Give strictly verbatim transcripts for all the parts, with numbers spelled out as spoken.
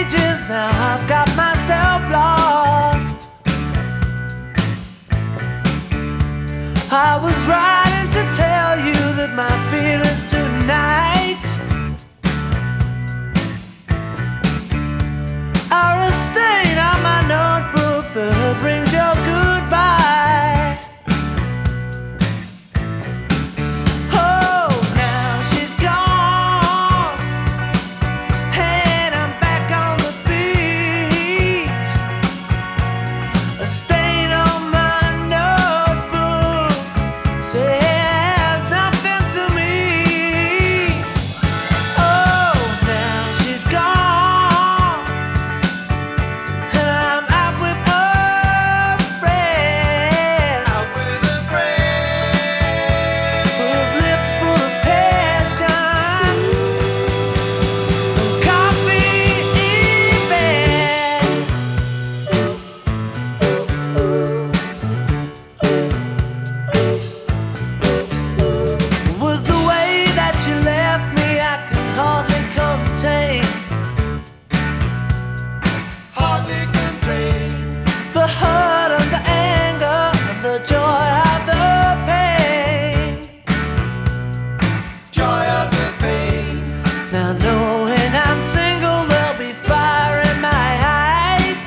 pages. Now I've got myself lost. I was writing to tell you that my feelings tonight are a stain on my notebook that brings your goodbye. Oh, now she's gone, and I'm back on the beat. A stain on my notebook says nothing to me. Oh, now she's gone, and I'm out with a friend, Out with a friend, with lips full of passion, and coffee in bed. With the way that you left me, I can hardly contain hardly contained. the hurt and the anger and the joy of the pain. Joy of the pain. Now knowing I'm single, there'll be fire in my eyes,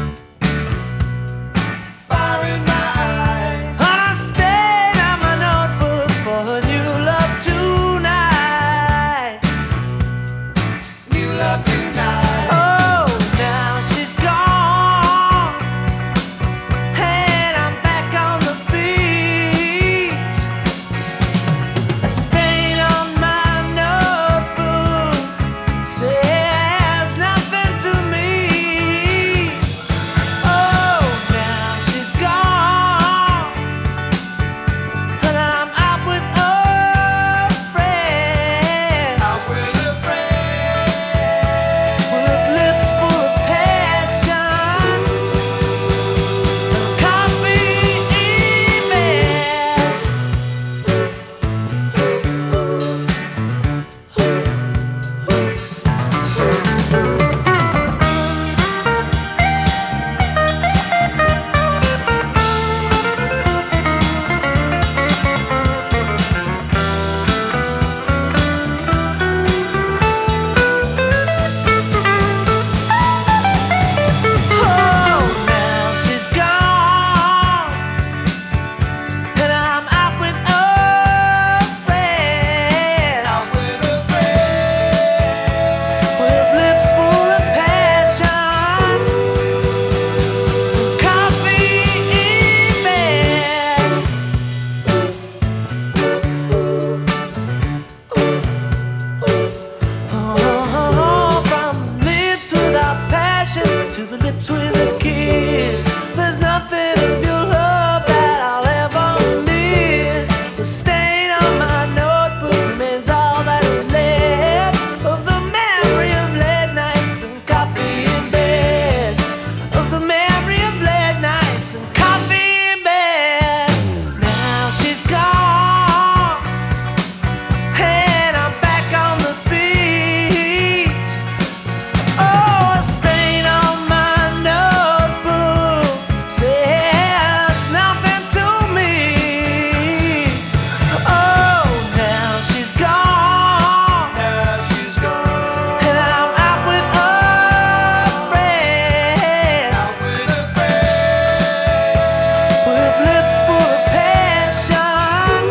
Fire in my eyes. on a stain on my notebook for a new love tonight. New love tonight. Oh, now she's gone, and I'm back on the beat. A stain on my notebook says nothing to me. Oh, now she's gone, and I'm out with a friend, Out with a friend, with lips full of passion, and coffee in bed. Oh, now she's gone, and I'm out with a friend, out with a friend, with lips full of passion, coffee in bed. Oh, from the lips without passion to the lips with a kiss, there's nothing of your love that I'll ever miss. The stain on my notebook remains all that's left of the memory of late nights and coffee in bed, of the memory of late nights and coffee in bed. Now she's gone, and I'm back on the beat. Oh, a stain on my notebook says nothing to me. Oh, now she's gone, now she's gone. and I'm out with a friend, Out with a friend, with lips full of passion,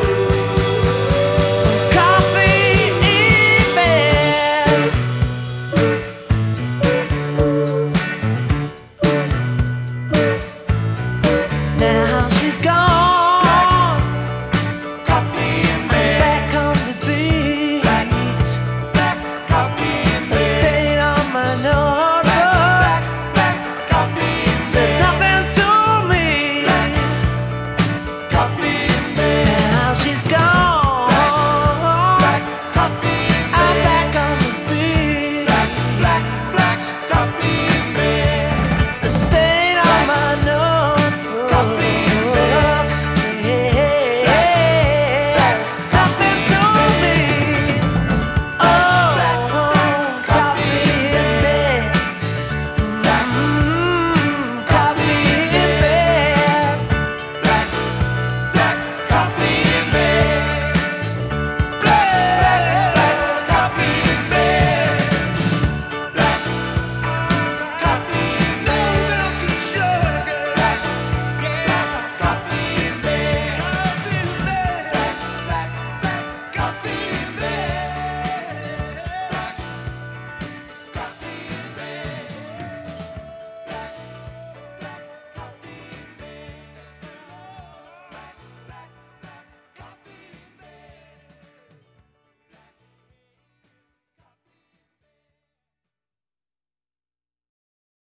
coffee in bed. Now she's gone, copy in bed. back on the beat. Black, black, copy in A bed. stain on my Black, notebook black, black, copy in says bed.